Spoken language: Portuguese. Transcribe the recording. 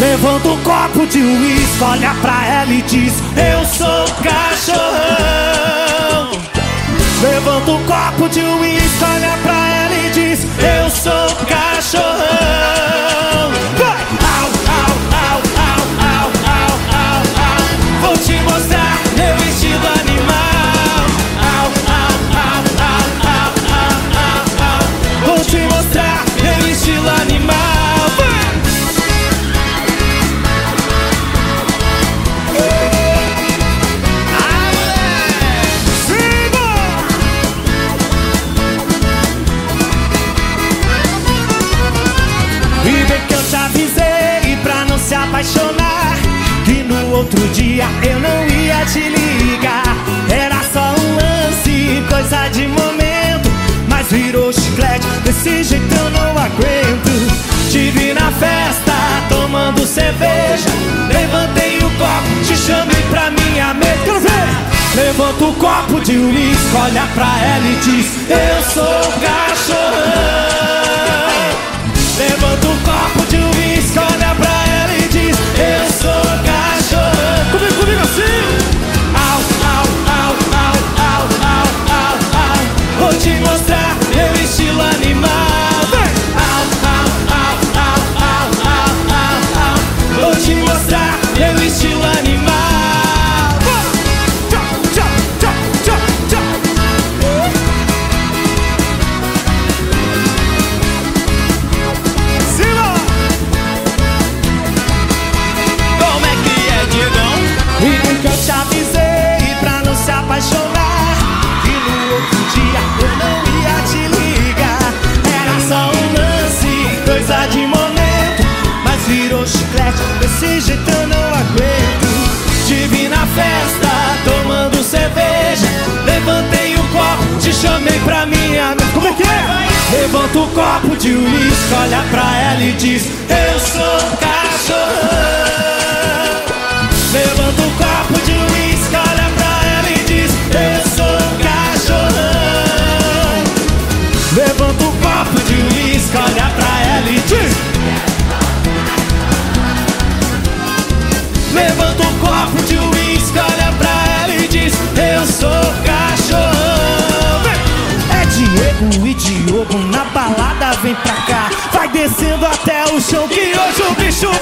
Levanta um copo de uísque, olha pra ela e diz: eu sou cachorrão. Levanta um copo de uísque, olha pra ela e diz: eu sou cachorrão. Vai! Au, au, au, au, au, au, au, au. Vou te mostrar meu estilo animal. Au, au, au, au, au, au, au, au. Vou te mostrar meu estilo animal. Apaixonar, que no outro dia eu não ia te ligar. Era só um lance, coisa de momento, mas virou chiclete, desse jeito eu não aguento. Te vi na festa, tomando cerveja, levantei o copo, te chamei pra minha mesa. Quero ver! Levanta o copo de uísque, olha pra ela e diz: eu sou cachorrão. Levanta o copo de uísque, olha pra ela e diz: eu sou cachorrão. Comigo assim. Au, au, au, au, au, au, au, au. Vou te mostrar meu estilo animal. Vem! Au, au, au, au, au, au, au, au. Vou te mostrar meu estilo animal. Tchau, tchau, tchau, tchau, tchau. E nunca eu te avisei pra não se apaixonar, que no outro dia eu não ia te ligar. Era só um lance, coisa de momento, mas virou chiclete, desse jeito eu não aguento. Te vi na festa, tomando cerveja, levantei o copo, te chamei pra minha mesa. Como é que é? Levanta o copo de uísque, olha pra ela e diz: eu sou cachorrão. Levanta o copo de uísque, olha pra ela e diz: eu sou cachorrão. Levanta o copo de uísque, olha pra ela e diz: levanta o copo de uísque, olha pra ela e diz: eu sou cachorrão. É Diego e Diogo na balada, vem pra cá. Vai descendo até o chão que hoje o bicho